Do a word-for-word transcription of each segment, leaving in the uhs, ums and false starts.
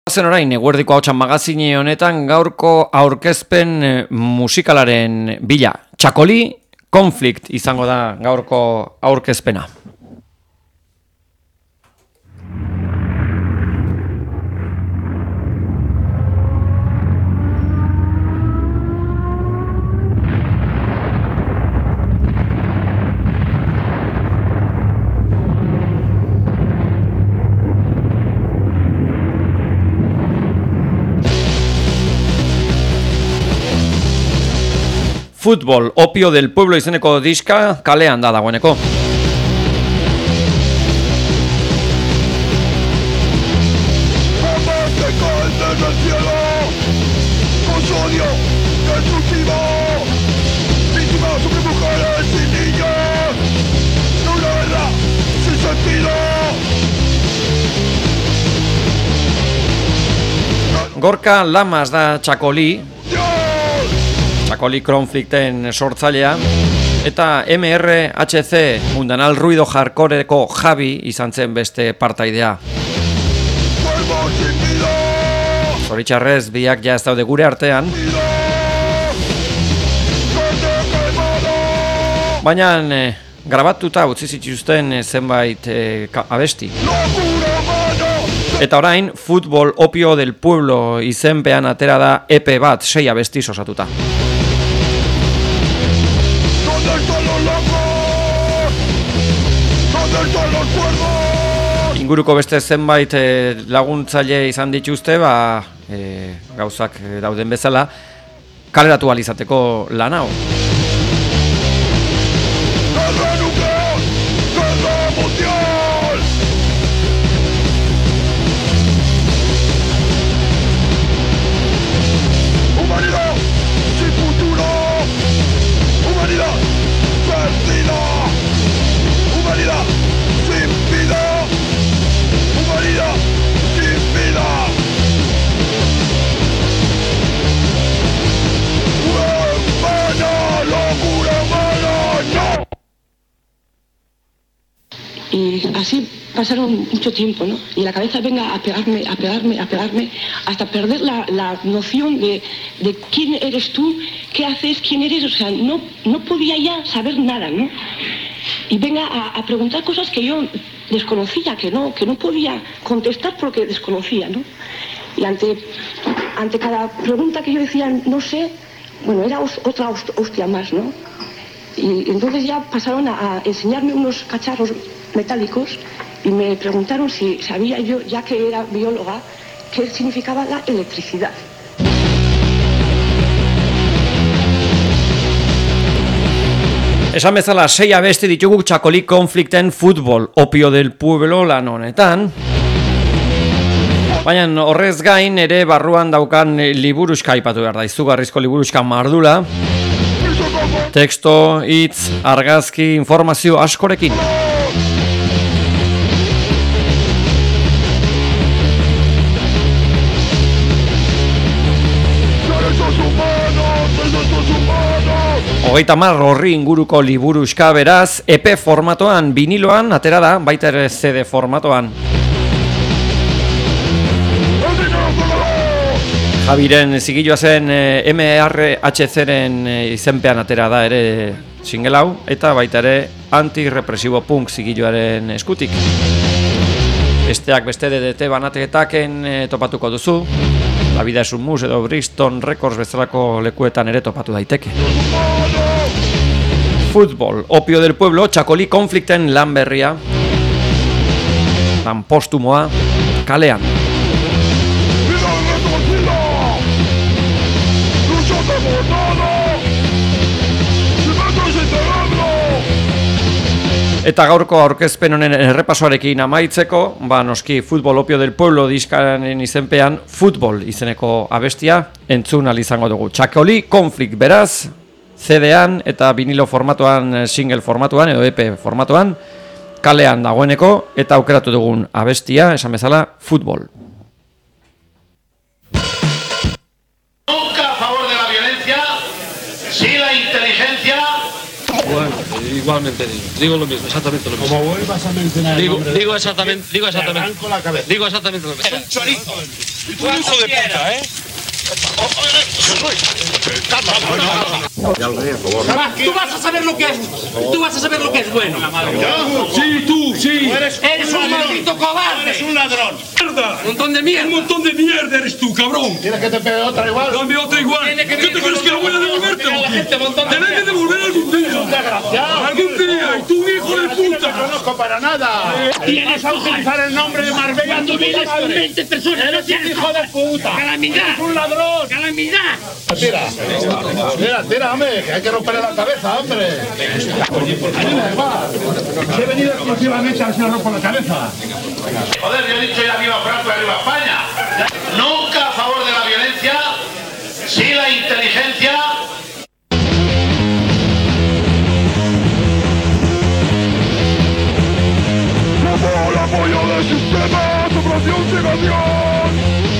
Zen orain, eguerdiko hautsan magazine honetan gaurko aurkezpen musikalaren bila. Txakoli Conflict izango da gaurko aurkezpena. Fútbol, opio del pueblo izeneko diska kalean da dagoeneko. Gorka Lamas da Txakoli, Txakoli Conflicten sortzailea, eta M R H C Mundanal Ruido Hardcoreko Javi izan zen beste partaidea. Zoritxarrez, biak ja ez daude gure artean, baina eh, grabatuta utzi zituzten zenbait eh, abesti. Eta orain, Futbol Opio del Pueblo izenpean atera da E P bat, sei abestiz osatuta. Inguruko beste zenbait eh, laguntzaile izan dituzte, ba, eh, gauzak dauden bezala, kaleratu ahal izateko lan hau. Y así pasaron mucho tiempo, ¿no? Y la cabeza venga a pegarme, a pegarme, a pegarme, hasta perder la, la noción de, de quién eres tú, qué haces, quién eres, o sea, no, no podía ya saber nada, ¿no? Y venga a, a preguntar cosas que yo desconocía, que no, que no podía contestar porque desconocía, ¿no? Y ante, ante cada pregunta que yo decía, no sé, bueno, era otra hostia más, ¿no? Y entonces ya pasaron a, a enseñarme unos cacharros metálicos y me preguntaron si sabía yo, ya que era bióloga, qué significaba la electricidad. Esan bezala, sei abesti ditugu Txakoli Conflicten Futbol Opio del Pueblo lan honetan. Baina horrez gain ere barruan daukan liburuska aipatu behar da, izugarrizko liburuska mardula. Teksto, hitz, argazki, informazio askorekin. Hogeita mar horri inguruko liburuska beraz, E P formatoan, viniloan, atera da, baita ere C D formatoan. Javiren zigilua zen M R H C-ren izenpean atera da ere single hau, eta baita ere anti-represibo punk zigiluaren eskutik. Besteak beste D D T banateetaken topatuko duzu, La Vida es un Mus edo Brixton Records bezalako lekuetan ere topatu daiteke. Futbol, Opio del Pueblo, Txakoli Conflicten lan berria, lan postumoa, kalean. Eta gaurko aurkezpen honen errepasoarekin amaitzeko, ba noski Futbol Opio del Pueblo diskaren izenpean Futbol izeneko abestia entzun ahal izango dugu. Txakoli Conflict beraz, C D-an eta vinilo formatoan, single formatoan edo E P formatoan, kalean dagoeneko eta aukeratu dugun abestia, esan bezala, Futbol. Nunca a favor de la violencia, sí la inteligencia. Bueno, igualmente digo, digo lo mismo, exactamente lo mismo. Como vuelvas a mencionar digo, el nombre digo de... exactamente, digo exactamente. Te arranco la cabeza. Digo exactamente lo mismo. Es un chorizo. Y tú un hijo de puta, ¿eh? Tú vas a saber lo que es. Tú vas a saber lo que es bueno. Sí, tú, sí. Eres un maldito cobarde. Eres un ladrón. ¡Mierda! Un montón de mierda. Un montón de mierda eres tú, cabrón. ¿Quieres que te pegue otra igual? Dame otra igual. Tiene que ¿Qué te venir crees con que lo voy a los devolverte? la gente, montón de Te que devolver algún día. Algún día. Y tú, hijo de puta. No conozco para nada. Tienes a utilizar el nombre de Marbella en tu vida. Calamidad personas. Eres un hijo de puta. Calamidad. Eres un ladrón. Calamidad. Tira. Tira, tira, hombre. Que hay que romperle la cabeza, hombre. He venido exclusivamente a ver si le rompo la cabeza. Joder, yo he dicho ya viva Franco y arriba España. Nunca a favor de la violencia, sí la inteligencia. Como el apoyo del sistema, superación, cegación,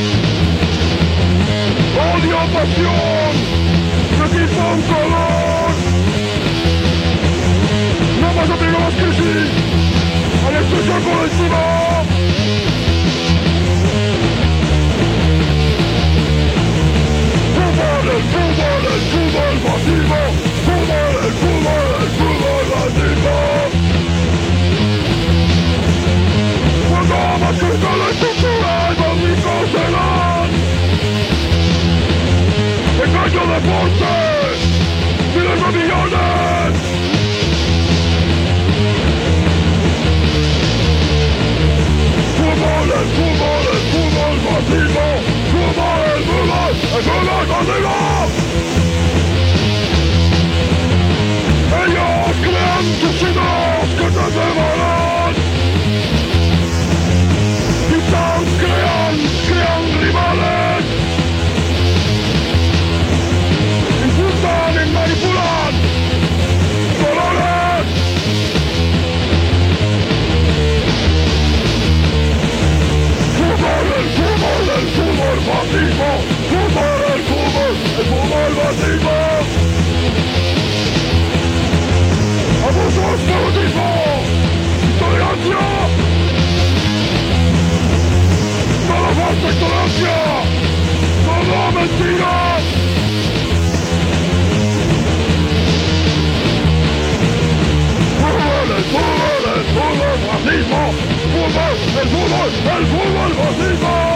odio, pasión, equipo, un color. No más abrigo las crisis, anestesia colectiva. Fútbol, el fútbol, el fútbol masivo. Fútbol, el fútbol, el fútbol masivo. Cuando amas crezca la estructura, el básico serán engaño deporte, miles de millones. Fútbol, el fútbol, el fútbol masivo. Fútbol, el fútbol, el fútbol masivo. Ellos crean tus ideas que te cebarán. Quitan, crean, crean rivales. Insultan y manipulan colores. Fútbol, el fútbol, el fútbol masivo. Fútbol, el fútbol, el fútbol masivo. Abusos, fanatismo, intolerancia. Toda falsa intolerancia, toda mentira. Fútbol, el fútbol, el fútbol, racismo. Fútbol, el fútbol, el fútbol, racismo.